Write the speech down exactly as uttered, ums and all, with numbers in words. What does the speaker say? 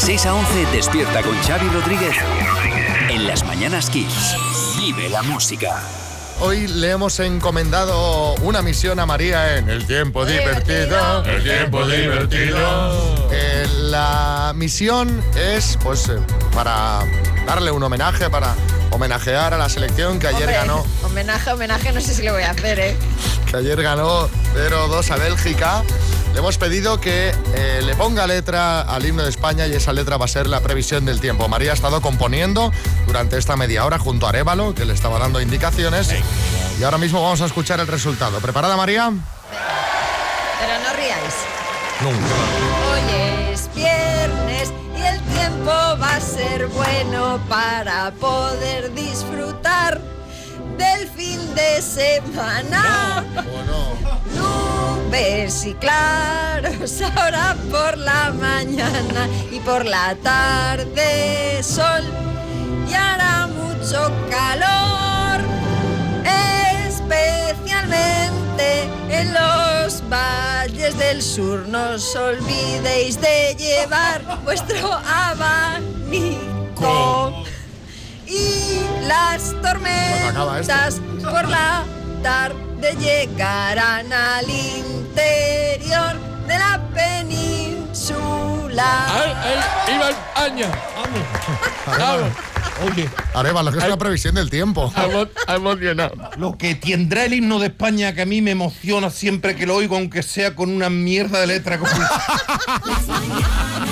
seis a once, despierta con Xavi Rodríguez en Las Mañanas Kiss. Vive la música. Hoy le hemos encomendado una misión a María en El Tiempo Divertido. El Tiempo Divertido. Eh, la misión es, pues, eh, para darle un homenaje, para homenajear a la selección que ayer Hombre, ganó. Homenaje, homenaje, no sé si lo voy a hacer, ¿eh? Que ayer ganó cero dos a Bélgica. Le hemos pedido que eh, le ponga letra al himno de España y esa letra va a ser la previsión del tiempo. María ha estado componiendo durante esta media hora junto a Arévalo, que le estaba dando indicaciones. Y ahora mismo vamos a escuchar el resultado. ¿Preparada, María? Pero no ríais. Nunca. Hoy es viernes y el tiempo va a ser bueno para poder disfrutar del fin de semana. Bueno. Nubes y claros ahora por la mañana y por la tarde sol y hará mucho calor, especialmente en los valles del sur. No os olvidéis de llevar vuestro abanico. Y las tormentas por la tarde llegarán al interior de la península. ¡Ay, ay! ¡Viva España! ¡Vamos! ¡Vamos! Oye, Arévalo, que es una previsión del tiempo. emo- emocionado. Lo que tendrá el himno de España que a mí me emociona siempre que lo oigo, aunque sea con una mierda de letra como...